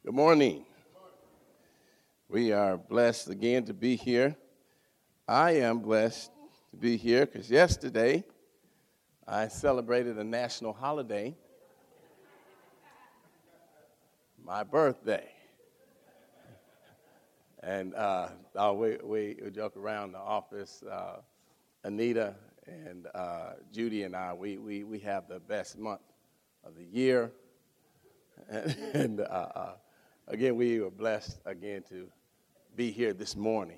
Good morning. We are blessed again to be here. I am blessed to be here because yesterday I celebrated a national holiday, my birthday. And we joke around the office. Anita and Judy and I, we have the best month of the year. And again, we were blessed again to be here this morning.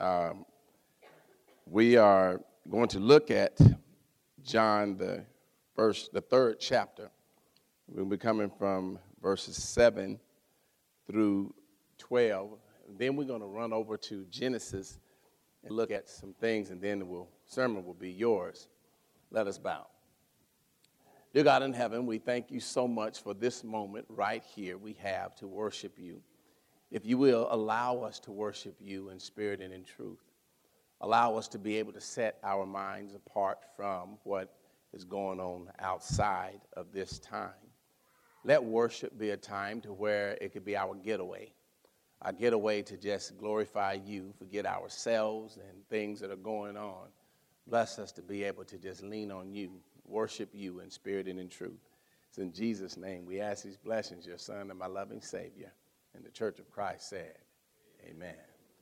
We are going to look at John, the third chapter. We'll be coming from verses 7 through 12. Then we're going to run over to Genesis and look at some things, and then the sermon will be yours. Let us bow. Dear God in heaven, we thank you so much for this moment right here we have to worship you. If you will, allow us to worship you in spirit and in truth. Allow us to be able to set our minds apart from what is going on outside of this time. Let worship be a time to where it could be our getaway to just glorify you, forget ourselves and things that are going on. Bless us to be able to just lean on you, worship you in spirit and in truth. It's in Jesus' name we ask these blessings, your Son and my loving Savior. And the Church of Christ said, amen.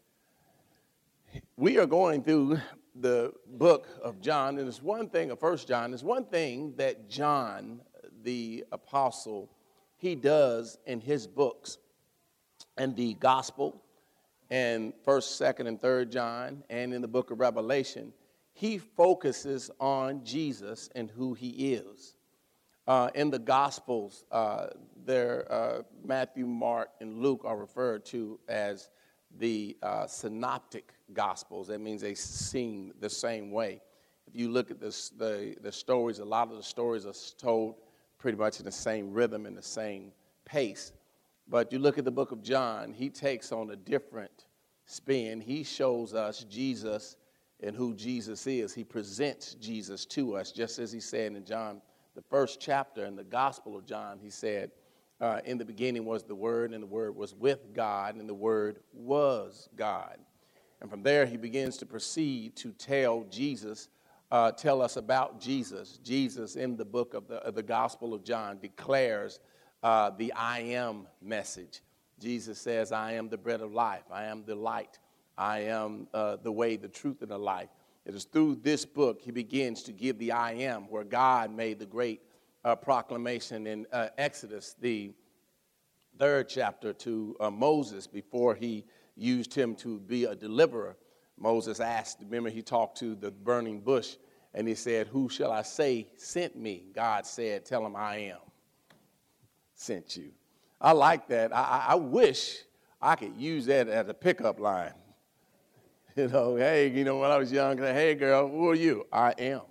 We are going through the book of John, and it's one thing of 1 John. It's one thing that John, the apostle, he does in his books and the gospel and 1st, 2nd, and 3rd John and in the book of Revelation. He focuses on Jesus and who he is. In the Gospels, Matthew, Mark, and Luke are referred to as the synoptic Gospels. That means they seem the same way. If you look at the stories, a lot of the stories are told pretty much in the same rhythm and the same pace. But you look at the book of John, he takes on a different spin. He shows us Jesus and who Jesus is. He presents Jesus to us, just as he said in John, the 1st chapter in the Gospel of John. He said, in the beginning was the Word, and the Word was with God, and the Word was God. And from there, he begins to proceed to tell us about Jesus. Jesus, in the book of the Gospel of John, declares the I am message. Jesus says, I am the bread of life. I am the light. I am the way, the truth, and the life. It is through this book he begins to give the I am, where God made the great proclamation in Exodus, the 3rd chapter, to Moses before he used him to be a deliverer. Moses asked, remember he talked to the burning bush, and he said, who shall I say sent me? God said, tell him I am sent you. I like that. I wish I could use that as a pickup line. You know, hey, when I was young, hey, girl, who are you? I am.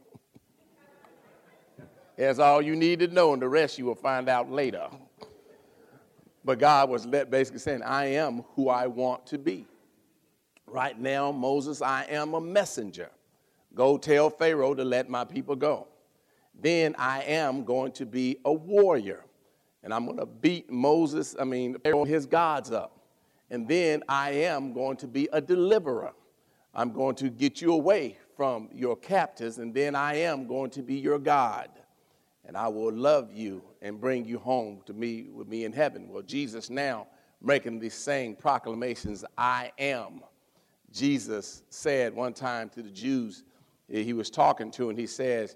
That's all you need to know, and the rest you will find out later. But God was basically saying, I am who I want to be. Right now, Moses, I am a messenger. Go tell Pharaoh to let my people go. Then I am going to be a warrior, and I'm going to beat Pharaoh and his gods up. And then I am going to be a deliverer. I'm going to get you away from your captors, and then I am going to be your God. And I will love you and bring you home to me with me in heaven. Well, Jesus now making these same proclamations, I am. Jesus said one time to the Jews, he was talking to, and he says,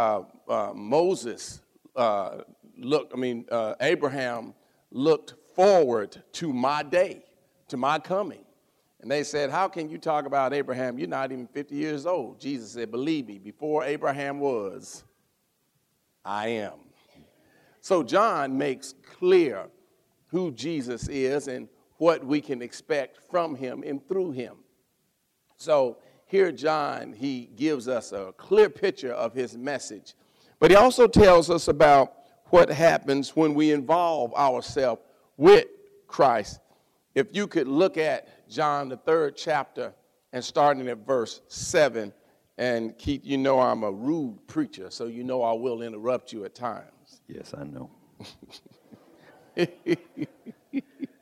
Abraham looked forward to my day, to my coming. And they said, how can you talk about Abraham? You're not even 50 years old. Jesus said, believe me, before Abraham was, I am. So John makes clear who Jesus is and what we can expect from him and through him. So here John, he gives us a clear picture of his message. But he also tells us about what happens when we involve ourselves with Christ. If you could look at John, the 3rd chapter, and starting at verse 7, and Keith, I'm a rude preacher, so I will interrupt you at times. Yes, I know.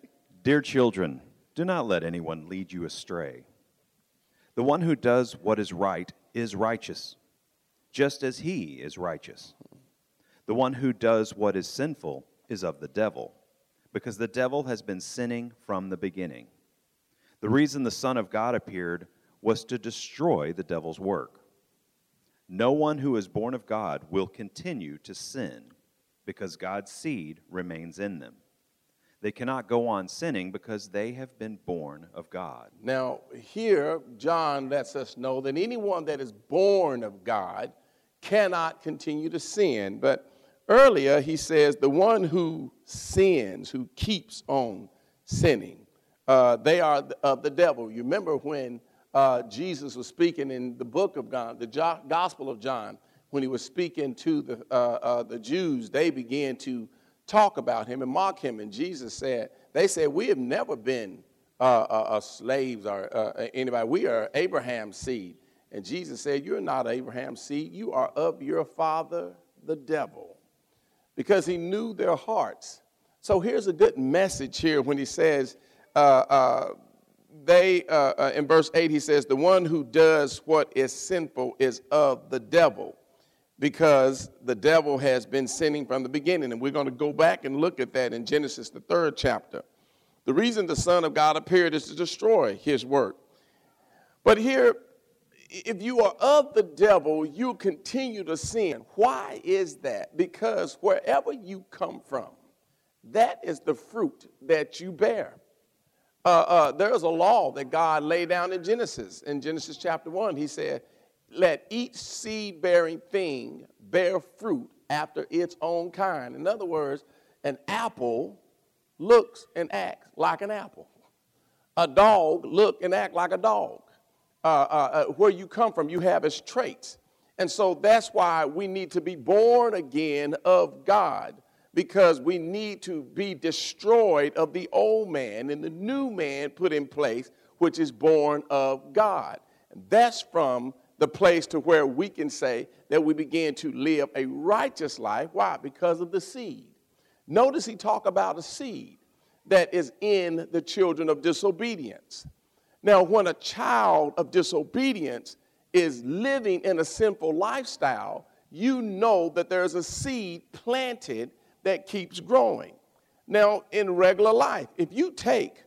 Dear children, do not let anyone lead you astray. The one who does what is right is righteous, just as he is righteous. The one who does what is sinful is of the devil, because the devil has been sinning from the beginning. The reason the Son of God appeared was to destroy the devil's work. No one who is born of God will continue to sin, because God's seed remains in them. They cannot go on sinning because they have been born of God. Now, here, John lets us know that anyone that is born of God cannot continue to sin. But earlier, he says the one who sins, who keeps on sinning, they are of the devil. You remember when Jesus was speaking in the book of John, the Gospel of John, when he was speaking to the Jews, they began to talk about him and mock him. And Jesus said, they said, we have never been slaves or anybody. We are Abraham's seed. And Jesus said, you're not Abraham's seed. You are of your father, the devil, because he knew their hearts. So here's a good message here when he says, in verse 8, he says, the one who does what is sinful is of the devil, because the devil has been sinning from the beginning. And we're going to go back and look at that in Genesis, the 3rd chapter. The reason the Son of God appeared is to destroy his work. But here, if you are of the devil, you continue to sin. Why is that? Because wherever you come from, that is the fruit that you bear. There's a law that God laid down in Genesis. In Genesis chapter 1, he said, let each seed-bearing thing bear fruit after its own kind. In other words, an apple looks and acts like an apple. A dog looks and acts like a dog. Where you come from, you have its traits. And so that's why we need to be born again of God, because we need to be destroyed of the old man and the new man put in place, which is born of God. And that's from the place to where we can say that we begin to live a righteous life. Why? Because of the seed. Notice he talk about a seed that is in the children of disobedience. Now, when a child of disobedience is living in a sinful lifestyle, you know that there's a seed planted that keeps growing. Now, in regular life, if you take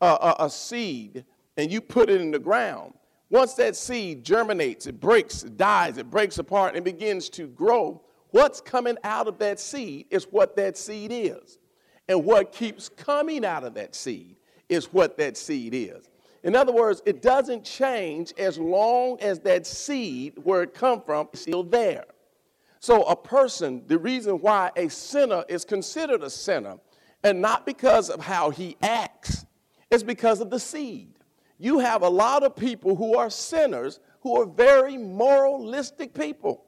a seed and you put it in the ground, once that seed germinates, it breaks, it dies, it breaks apart and begins to grow, what's coming out of that seed is what that seed is. And what keeps coming out of that seed is what that seed is. In other words, it doesn't change as long as that seed, where it come from, is still there. So a person, the reason why a sinner is considered a sinner, and not because of how he acts, is because of the seed. You have a lot of people who are sinners who are very moralistic people.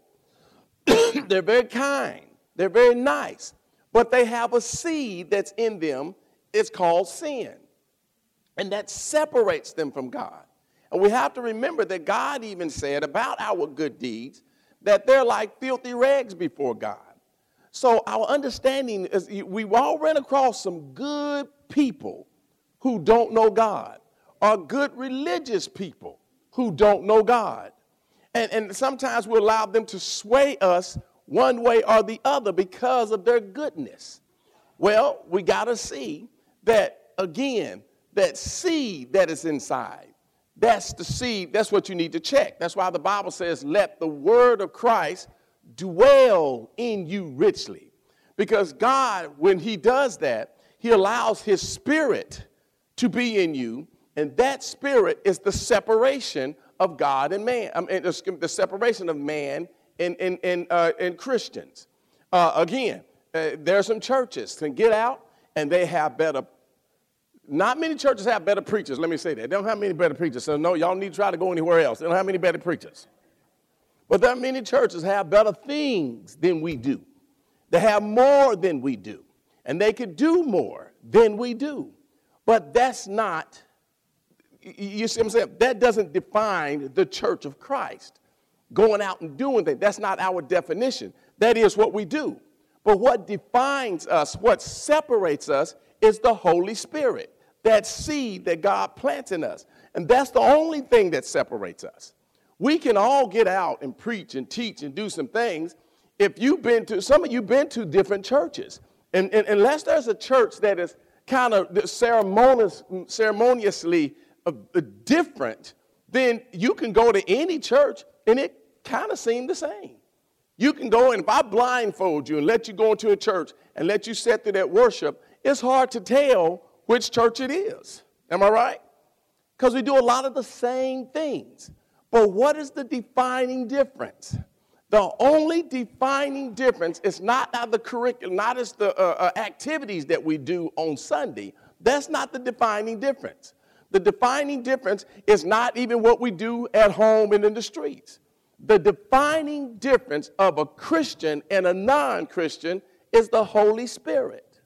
They're very kind. They're very nice. But they have a seed that's in them. It's called sin. And that separates them from God. And we have to remember that God even said about our good deeds that they're like filthy rags before God. So our understanding is we've all run across some good people who don't know God, or good religious people who don't know God. And sometimes we allow them to sway us one way or the other because of their goodness. Well, we got to see that, again, that seed that is inside, that's the seed, that's what you need to check. That's why the Bible says, let the word of Christ dwell in you richly. Because God, when he does that, he allows his spirit to be in you, and that spirit is the separation of God and man. The separation of man and Christians. Again, there are some churches can get out and they have better. Not many churches have better preachers. Let me say that. They don't have many better preachers. So no, y'all need to try to go anywhere else. They don't have many better preachers. But there are many churches have better things than we do. They have more than we do. And they could do more than we do. But that's not, you see what I'm saying? That doesn't define the church of Christ. Going out and doing things, that's not our definition. That is what we do. But what defines us, what separates us, is the Holy Spirit. that seed that God plants in us. And that's the only thing that separates us. We can all get out and preach and teach and do some things. If you've been to, some of you been to different churches. And unless there's a church that is kind of ceremoniously different, then you can go to any church and it kind of seems the same. You can go, and if I blindfold you and let you go into a church and let you sit through that worship, it's hard to tell which church it is. Am I right? Because we do a lot of the same things. But what is the defining difference? The only defining difference is not the curriculum, not as the activities that we do on Sunday. That's not the defining difference. The defining difference is not even what we do at home and in the streets. The defining difference of a Christian and a non-Christian is the Holy Spirit.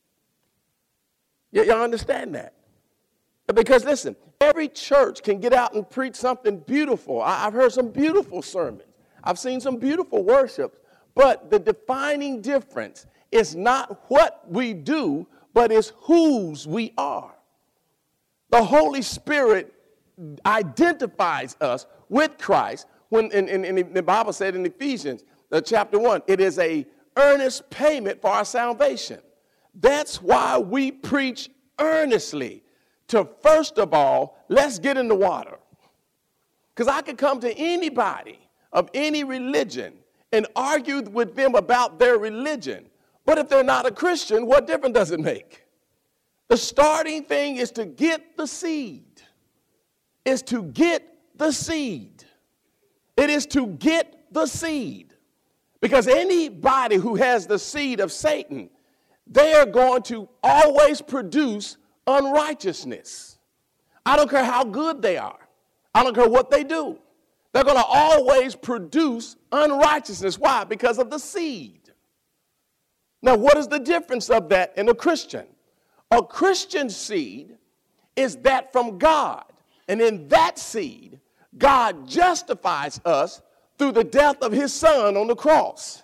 Y'all understand that? Because listen, every church can get out and preach something beautiful. I've heard some beautiful sermons. I've seen some beautiful worships. But the defining difference is not what we do, but is whose we are. The Holy Spirit identifies us with Christ. When in the Bible said in Ephesians chapter 1, it is an earnest payment for our salvation. That's why we preach earnestly to, first of all, let's get in the water. Because I could come to anybody of any religion and argue with them about their religion. But if they're not a Christian, what difference does it make? The starting thing is to get the seed. Is to get the seed. It is to get the seed. Because anybody who has the seed of Satan, they are going to always produce unrighteousness. I don't care how good they are. I don't care what they do. They're going to always produce unrighteousness. Why? Because of the seed. Now, what is the difference of that in a Christian? A Christian seed is that from God. And in that seed, God justifies us through the death of his son on the cross.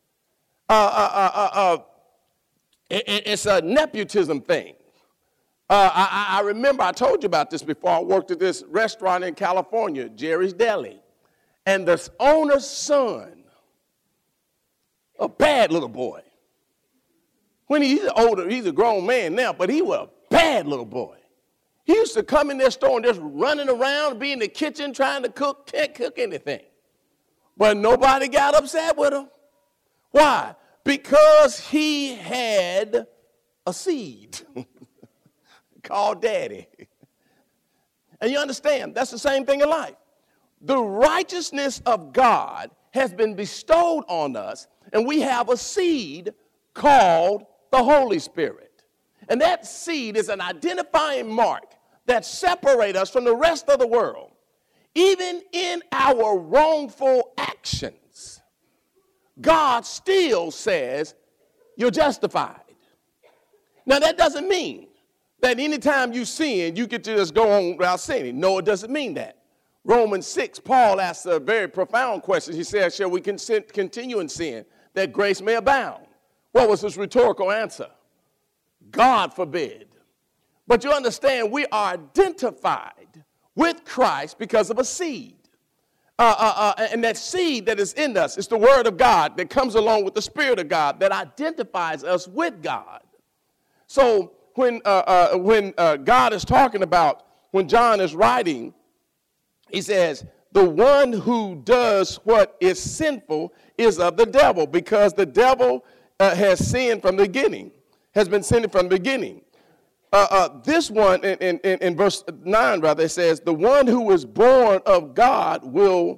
It's a nepotism thing. I remember I told you about this before. I worked at this restaurant in California, Jerry's Deli. And the owner's son, a bad little boy. When he's older, he's a grown man now, but he was a bad little boy. He used to come in their store and just running around, be in the kitchen trying to cook, can't cook anything. But nobody got upset with him. Why? Because he had a seed called daddy. And you understand, that's the same thing in life. The righteousness of God has been bestowed on us, and we have a seed called the Holy Spirit. And that seed is an identifying mark that separates us from the rest of the world. Even in our wrongful actions, God still says you're justified. Now, that doesn't mean that anytime you sin, you get to just go on without sinning. No, it doesn't mean that. Romans 6, Paul asks a very profound question. He says, shall we continue in sin that grace may abound? What was his rhetorical answer? God forbid. But you understand, we are identified with Christ because of a seed. And that seed that is in us is the word of God that comes along with the Spirit of God that identifies us with God. So when God is talking about, when John is writing, he says, the one who does what is sinful is of the devil, because the devil has sinned from the beginning, has been sinning from the beginning. This one, in verse 9, rather, it says, the one who is born of God will,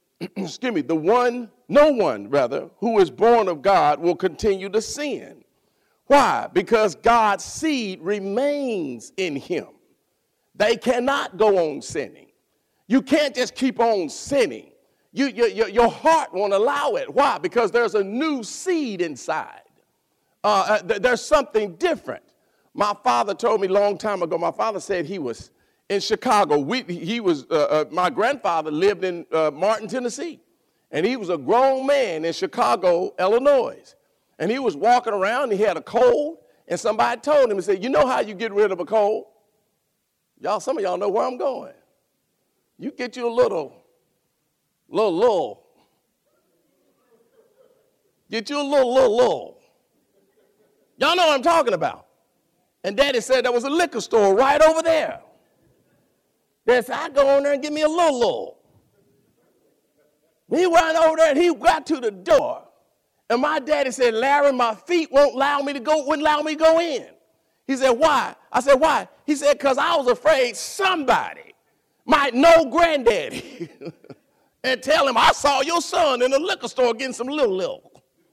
no one, who is born of God will continue to sin. Why? Because God's seed remains in him. They cannot go on sinning. You can't just keep on sinning. Your heart won't allow it. Why? Because there's a new seed inside. There's something different. My father told me a long time ago, my father said he was in Chicago. My grandfather lived in Martin, Tennessee. And he was a grown man in Chicago, Illinois. And he was walking around, and he had a cold, and somebody told him, and said, you know how you get rid of a cold? Some of y'all know where I'm going. You get you a little. Get you a little. Y'all know what I'm talking about. And Daddy said there was a liquor store right over there. Dad said, I go in there and get me a little. He went over there and he got to the door. And my daddy said, Larry, my feet wouldn't allow me to go in. He said, why? I said, why? He said, because I was afraid somebody might know Granddaddy and tell him, I saw your son in the liquor store getting some little.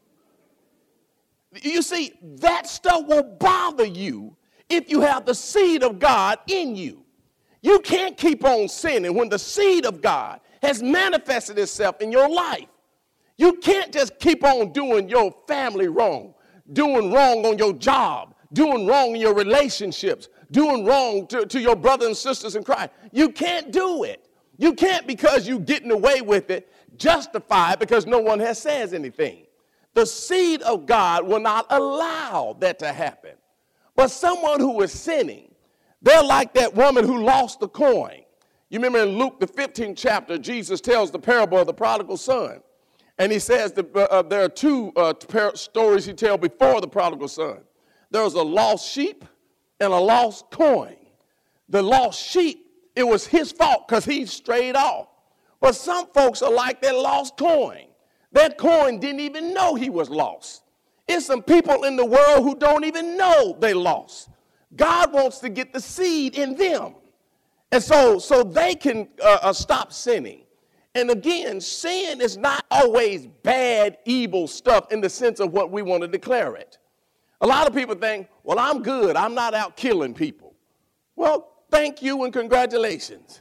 You see, that stuff will bother you if you have the seed of God in you. You can't keep on sinning when the seed of God has manifested itself in your life. You can't just keep on doing your family wrong, doing wrong on your job, doing wrong in your relationships, doing wrong to your brothers and sisters in Christ. You can't do it. You can't, because you're getting away with it, justify it because no one has said anything. The seed of God will not allow that to happen. But someone who is sinning, they're like that woman who lost the coin. You remember in Luke, the 15th chapter, Jesus tells the parable of the prodigal son. And he says that there are two stories he tells before the prodigal son. There was a lost sheep and a lost coin. The lost sheep, it was his fault because he strayed off. But some folks are like that lost coin. That coin didn't even know he was lost. It's some people in the world who don't even know they lost. God wants to get the seed in them. And so they can stop sinning. And again, sin is not always bad, evil stuff in the sense of what we want to declare it. A lot of people think, well, I'm good. I'm not out killing people. Well, thank you and congratulations.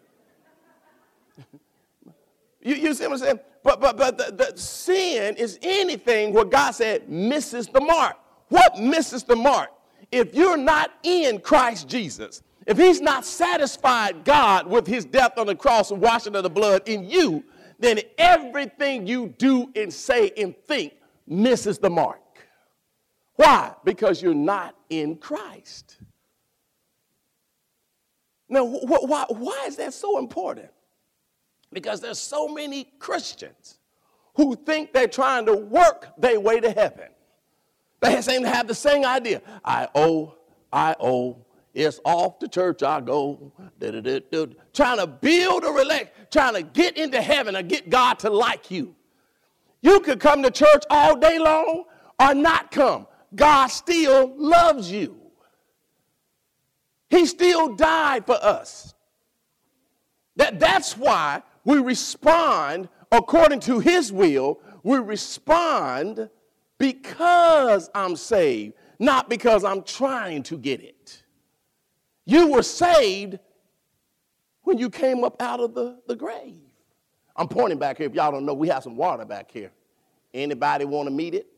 You see what I'm saying? But the sin is anything where God said misses the mark. What misses the mark? If you're not in Christ Jesus, if he's not satisfied God with his death on the cross and washing of the blood in you, then everything you do and say and think misses the mark. Why? Because you're not in Christ. Now, why is that so important? Because there's so many Christians who think they're trying to work their way to heaven. They seem to have the same idea. I owe. It's off to church I go. Trying to build a relation, trying to get into heaven and get God to like you. You could come to church all day long or not come. God still loves you. He still died for us. That's why we respond according to his will. We respond because I'm saved, not because I'm trying to get it. You were saved when you came up out of the grave. I'm pointing back here. If y'all don't know, we have some water back here. Anybody want to meet it?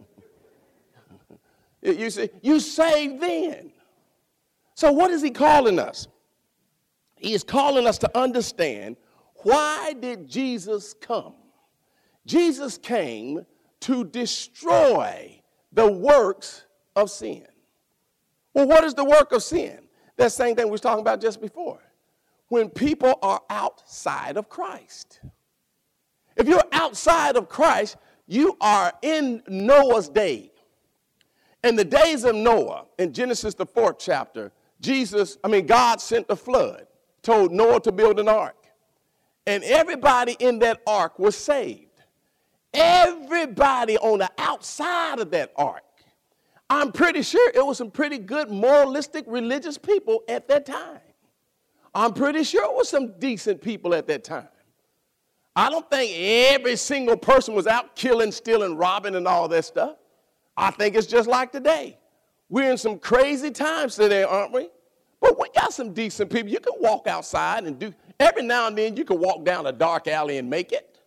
You see, you saved then. So what is he calling us? He is calling us to understand, why did Jesus come? Jesus came to destroy the works of sin. Well, what is the work of sin? That same thing we were talking about just before. When people are outside of Christ. If you're outside of Christ, you are in Noah's day. In the days of Noah, in Genesis the 4th chapter, God sent the flood, told Noah to build an ark. And everybody in that ark was saved. Everybody on the outside of that ark. I'm pretty sure it was some pretty good moralistic religious people at that time. I'm pretty sure it was some decent people at that time. I don't think every single person was out killing, stealing, robbing, and all that stuff. I think it's just like today. We're in some crazy times today, aren't we? But we got some decent people. You can walk outside and do, every now and then you can walk down a dark alley and make it.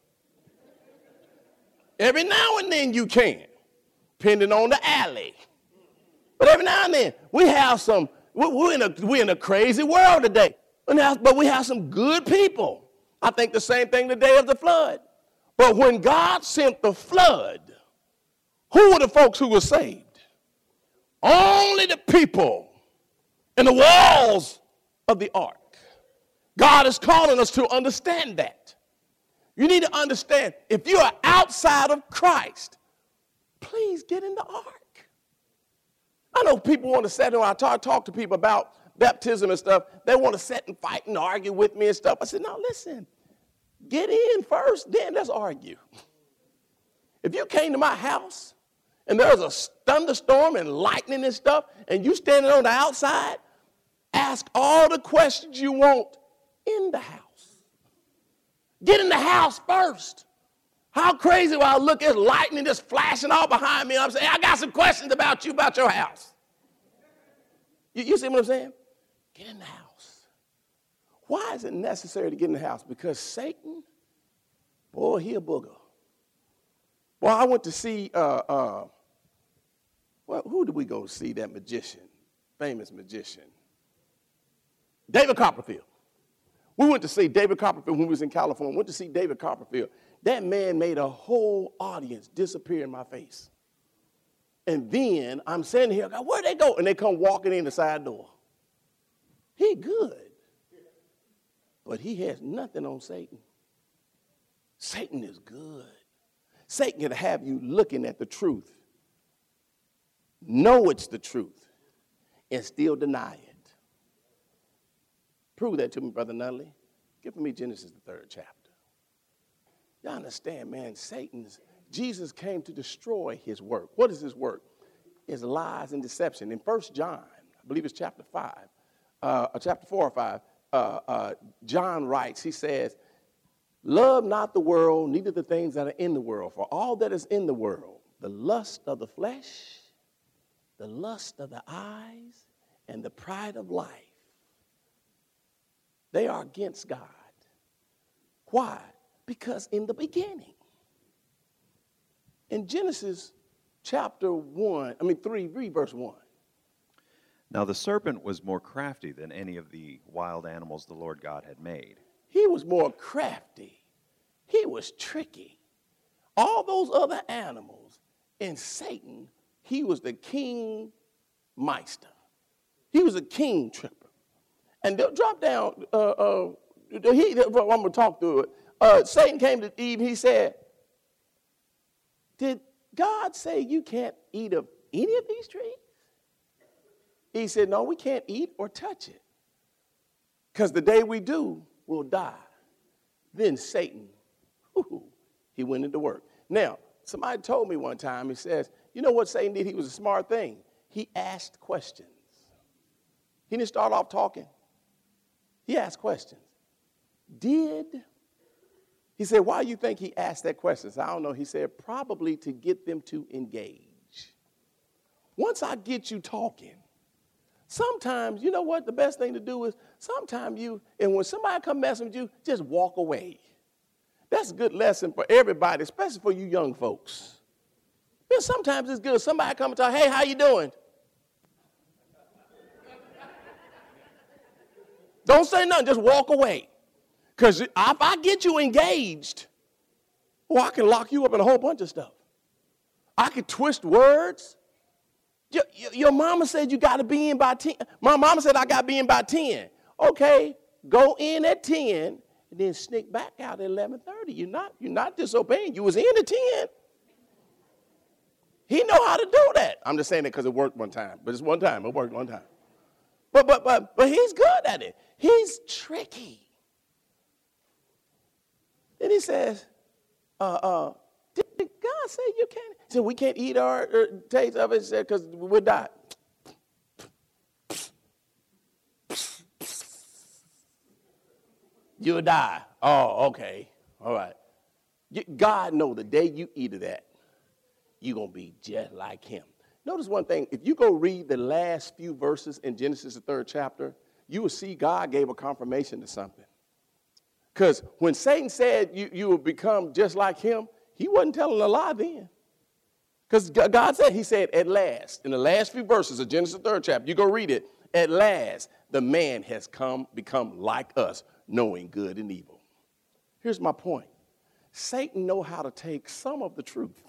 Every now and then you can, depending on the alley. But every now and then we have some, we're in a crazy world today. But we have some good people. I think the same thing the day of the flood. But when God sent the flood, who were the folks who were saved? Only the people in the walls of the ark. God is calling us to understand that. You need to understand, if you are outside of Christ, please get in the ark. I know people want to sit and I talk to people about baptism and stuff. They want to sit and fight and argue with me and stuff. I said, no, listen, get in first, then let's argue. If you came to my house and there was a thunderstorm and lightning and stuff, and you standing on the outside, ask all the questions you want in the house. Get in the house first. How crazy will I look at lightning just flashing all behind me? I'm saying, I got some questions about you, about your house. You see what I'm saying? Get in the house. Why is it necessary to get in the house? Because Satan, boy, he a booger. Well, I went to see, well, who did we go to see, that magician, famous magician? David Copperfield. We went to see David Copperfield when we was in California. Went to see David Copperfield. That man made a whole audience disappear in my face. And then I'm sitting here, where'd they go? And they come walking in the side door. He good. But he has nothing on Satan. Satan is good. Satan can have you looking at the truth, know it's the truth, and still deny it. Prove that to me, Brother Nunley. Give me Genesis, the 3rd chapter. Y'all understand, man, Jesus came to destroy his work. What is his work? It's lies and deception. In 1 John, I believe it's chapter 4 or 5, John writes, he says, love not the world, neither the things that are in the world. For all that is in the world, the lust of the flesh, the lust of the eyes, and the pride of life, they are against God. Why? Because in the beginning, in Genesis chapter 3, read verse 1. Now the serpent was more crafty than any of the wild animals the Lord God had made. He was more crafty. He was tricky. All those other animals, and Satan, he was the king meister. He was a king tripper. And they'll drop down, I'm going to talk through it. Satan came to Eve, he said, did God say you can't eat of any of these trees? He said, no, we can't eat or touch it. Because the day we do, we'll die. Then Satan, he went into work. Now, somebody told me one time, he says, you know what Satan did? He was a smart thing. He asked questions. He didn't start off talking. He asked questions. He said, why do you think he asked that question? I don't know. He said, probably to get them to engage. Once I get you talking, sometimes, you know what the best thing to do is, and when somebody come messing with you, just walk away. That's a good lesson for everybody, especially for you young folks. Because sometimes it's good. Somebody come and talk, hey, how you doing? Don't say nothing, just walk away. Because if I get you engaged, I can lock you up in a whole bunch of stuff. I could twist words. Your mama said you got to be in by 10. My mama said I got to be in by 10. Okay, go in at 10 and then sneak back out at 11:30. You're not disobeying. You was in at 10. He know how to do that. I'm just saying that because it worked one time. But it's one time. It worked one time. But he's good at it. He's tricky. Then he says, did God say you can't? He said, we can't eat or taste of it because we'll die. You'll die. Oh, okay. All right. God knows the day you eat of that, you're going to be just like him. Notice one thing. If you go read the last few verses in Genesis, the 3rd chapter, you will see God gave a confirmation to something. Because when Satan said you will become just like him, he wasn't telling a lie then. Because God said, he said, at last, in the last few verses of Genesis, the 3rd chapter, you go read it, at last, the man has become like us, knowing good and evil. Here's my point. Satan know how to take some of the truth.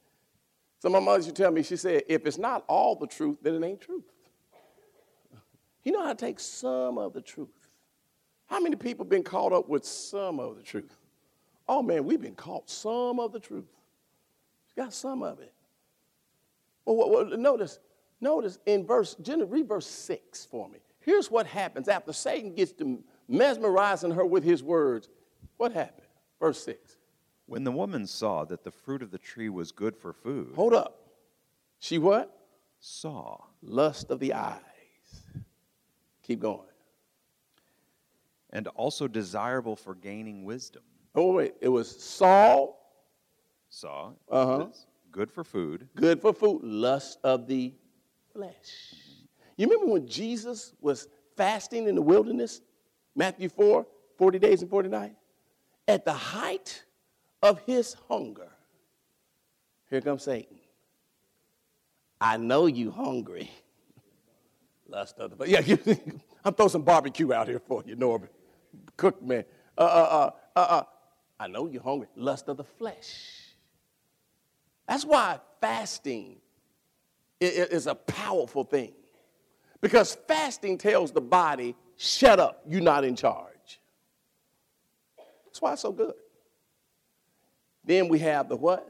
So my mother used to tell me, she said, if it's not all the truth, then it ain't truth. You know how to take some of the truth. How many people been caught up with some of the truth? Oh, man, we've been caught some of the truth. You got some of it. Well, notice in read verse 6 for me. Here's what happens after Satan gets to mesmerizing her with his words. What happened? Verse 6. When the woman saw that the fruit of the tree was good for food. Hold up. She what? Saw. Lust of the eyes. Keep going. And also desirable for gaining wisdom. Oh, wait. It was Saul. Saw. Uh-huh. Good for food. Good for food. Lust of the flesh. You remember when Jesus was fasting in the wilderness? Matthew 4, 40 days and 40 nights. At the height of his hunger, here comes Satan. I know you hungry. Lust of the, yeah, I'm throwing some barbecue out here for you, Norbert. Cook, man. I know you're hungry. Lust of the flesh. That's why fasting is a powerful thing. Because fasting tells the body, shut up, you're not in charge. That's why it's so good. Then we have the what?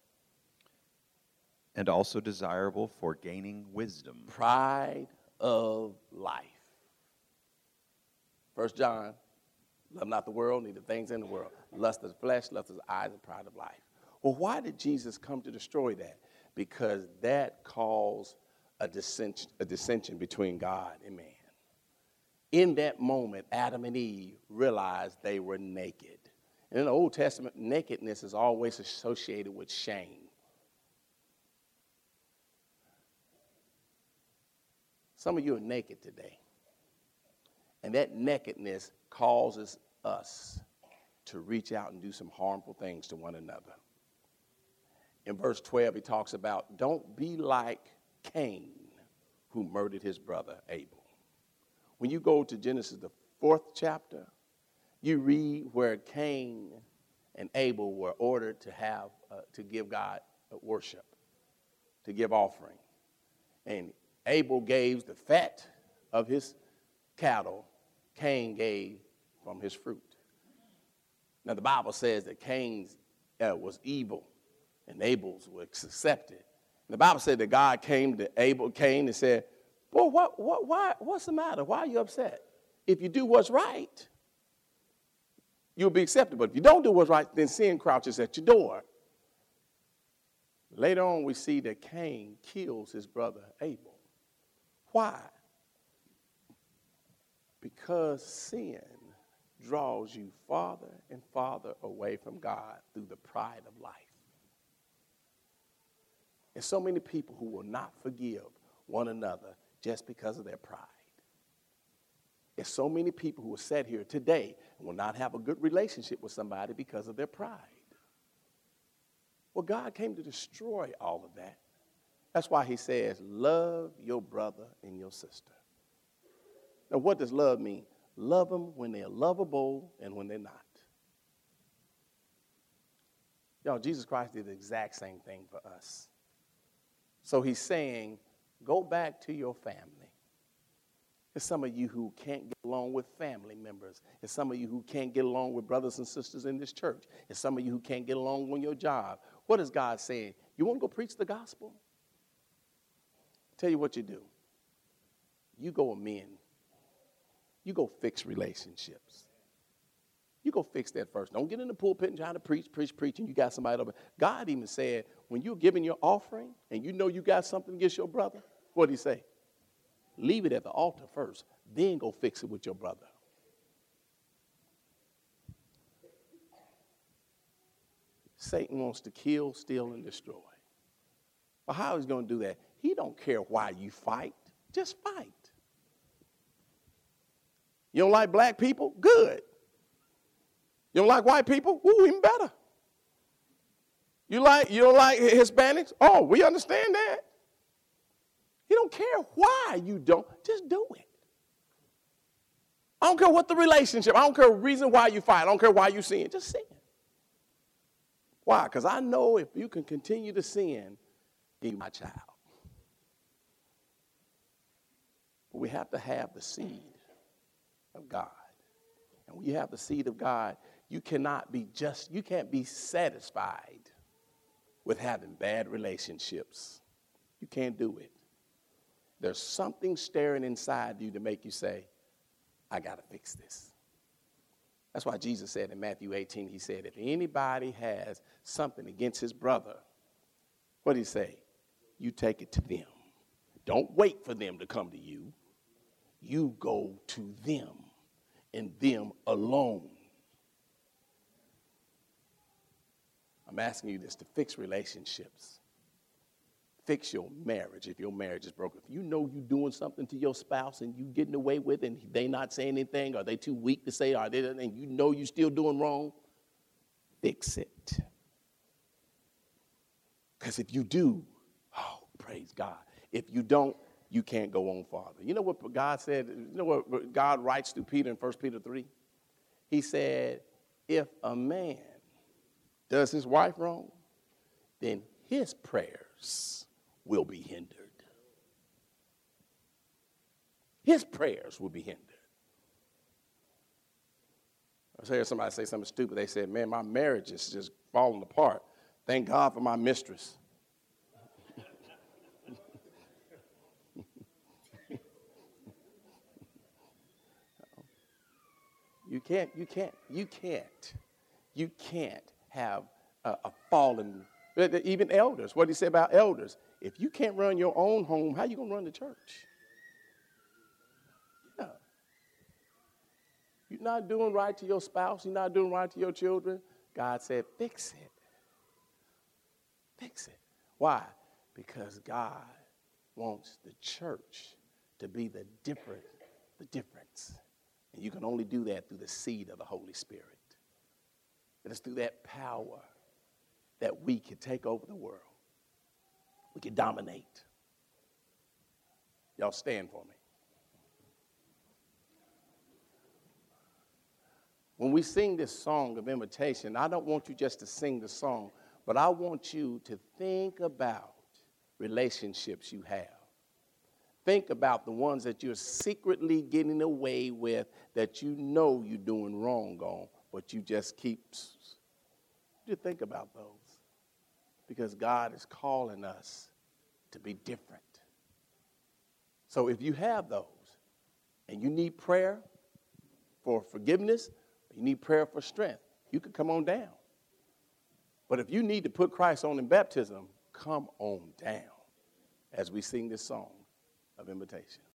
And also desirable for gaining wisdom. Pride of life. 1 John, love not the world, neither things in the world. Lust of the flesh, lust of the eyes, and pride of life. Well, why did Jesus come to destroy that? Because that caused a dissension between God and man. In that moment, Adam and Eve realized they were naked. And in the Old Testament, nakedness is always associated with shame. Some of you are naked today. And that nakedness causes us to reach out and do some harmful things to one another. In verse 12, he talks about, don't be like Cain, who murdered his brother Abel. When you go to Genesis, the 4th chapter, you read where Cain and Abel were ordered to give God worship, to give offering. And Abel gave the fat of his cattle. Cain gave from his fruit. Now, the Bible says that Cain's was evil and Abel's was accepted. And the Bible said that God came to Cain and said, well, what's the matter? Why are you upset? If you do what's right, you'll be accepted. But if you don't do what's right, then sin crouches at your door. Later on, we see that Cain kills his brother Abel. Why? Because sin draws you farther and farther away from God through the pride of life. And so many people who will not forgive one another just because of their pride. There's so many people who are sat here today and will not have a good relationship with somebody because of their pride. Well, God came to destroy all of that. That's why he says, love your brother and your sister. Now, what does love mean? Love them when they're lovable and when they're not. Y'all, Jesus Christ did the exact same thing for us. So he's saying, go back to your family. There's some of you who can't get along with family members. There's some of you who can't get along with brothers and sisters in this church. There's some of you who can't get along on your job. What is God saying? You want to go preach the gospel? Tell you what you do. You go amend. You go fix relationships. You go fix that first. Don't get in the pulpit and try to preach, and you got somebody over. God even said, when you're giving your offering and you know you got something against your brother, what did he say? Leave it at the altar first, then go fix it with your brother. Satan wants to kill, steal, and destroy. But how is he going to do that? He don't care why you fight. Just fight. You don't like black people? Good. You don't like white people? Ooh, even better. You don't like Hispanics? Oh, we understand that. He don't care why you don't. Just do it. I don't care what the relationship. I don't care the reason why you fight. I don't care why you sin. Just sin. Why? Because I know if you can continue to sin, you're my child. But we have to have the seed of God. And when you have the seed of God, you can't be satisfied with having bad relationships. You can't do it. There's something stirring inside you to make you say, I got to fix this. That's why Jesus said in Matthew 18, he said, if anybody has something against his brother, what did he say? You take it to them. Don't wait for them to come to you. You go to them and them alone. I'm asking you this to fix relationships. Fix your marriage if your marriage is broken. If you know you're doing something to your spouse and you getting away with it and they not saying anything, or they too weak to say, or they, and you know you're still doing wrong, fix it. Because if you do, oh, praise God. If you don't, you can't go on farther. You know what God said? You know what God writes through Peter in 1 Peter 3? He said, if a man does his wife wrong, then his prayers will be hindered. His prayers will be hindered. I heard somebody say something stupid. They said, man, my marriage is just falling apart. Thank God for my mistress. You can't have a fallen, even elders. What do you say about elders? If you can't run your own home, how are you going to run the church? Yeah. You're not doing right to your spouse. You're not doing right to your children. God said, fix it. Fix it. Why? Because God wants the church to be the difference. And you can only do that through the seed of the Holy Spirit. And it's through that power that we can take over the world. We can dominate. Y'all stand for me. When we sing this song of invitation, I don't want you just to sing the song, but I want you to think about relationships you have. Think about the ones that you're secretly getting away with that you know you're doing wrong on, but you just keep. You think about those, because God is calling us to be different. So if you have those and you need prayer for forgiveness, you need prayer for strength, you can come on down. But if you need to put Christ on in baptism, come on down as we sing this song of invitation.